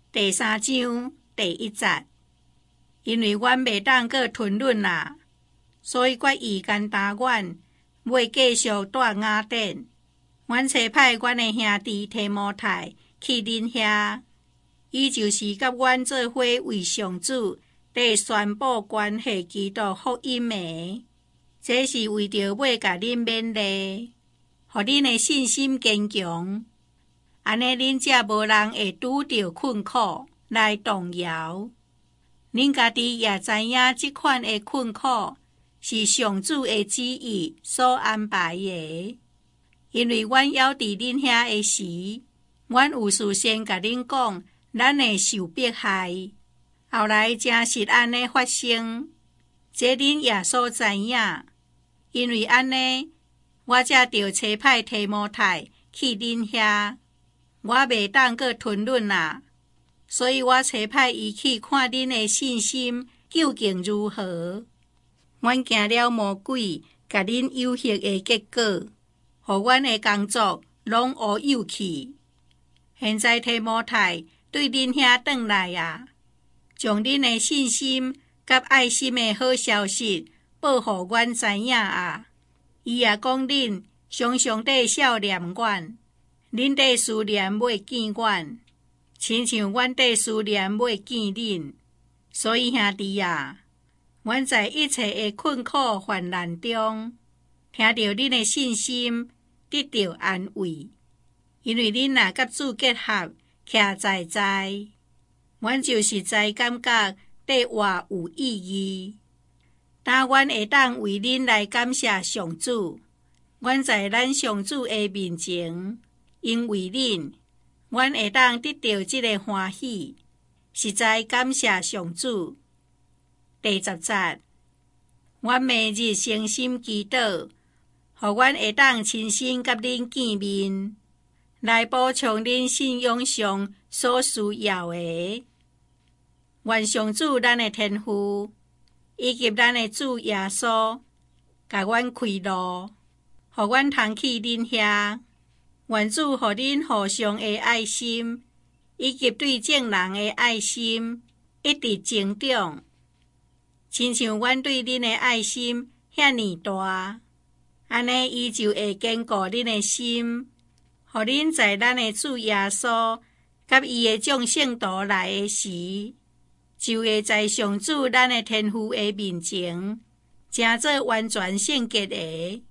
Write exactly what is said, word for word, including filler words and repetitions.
第三章第一節，因為阮袂當閣吞忍啦，所以決意干焦阮，袂繼續住雅典。阮差派阮的兄弟提摩太去恁遐，伊就是甲阮做伙為上主得宣布關係基督福音的。這是為着要甲恁勉勵，互恁的信心堅強。安尼恁才無人會拄着困苦來動搖。恁家己也知影這款的困苦是上主的旨意所安排的。因為阮要佇恁遐的時，阮有事先甲恁講，咱會受迫害。後來真是安尼發生，這恁也所知影。因為安尼，我才着差派提摩太去恁遐。我袂當閣吞忍啦，所以我差派伊去看恁的信心究竟如何。阮驚了魔鬼甲恁誘惑的結果，互阮的工作攏烏有去。現在提摩太對恁遐轉來啊，將恁的信心甲愛心的好消息報互阮知影啊。伊也講恁常常地少念阮。恁地思念袂見阮，親像阮地思念袂見恁。所以兄弟啊，阮在一切的困苦患難中，聽到恁的信心得到安慰，因為恁若甲主結合，徛在在，阮就實在感覺得活有意義。但阮會當為恁來感謝上主，阮在咱上主的面前。因為恁，阮會當得到這個歡喜，實在感謝上主。第十節，阮每日誠心祈禱，互阮會當親身甲恁見面，來補充恁信仰上所需要的。願上主咱的天父，以及咱的主耶穌，甲阮開路，互阮通去恁遐。願主予恁互相的愛心，以及對眾人的愛心，一直增長，親像阮對恁的愛心遐尼大，安尼伊就會堅固恁的心，予恁在咱的主耶穌甲伊的眾聖徒來的時，就會在上主咱的天父的面前，成做完全聖潔的。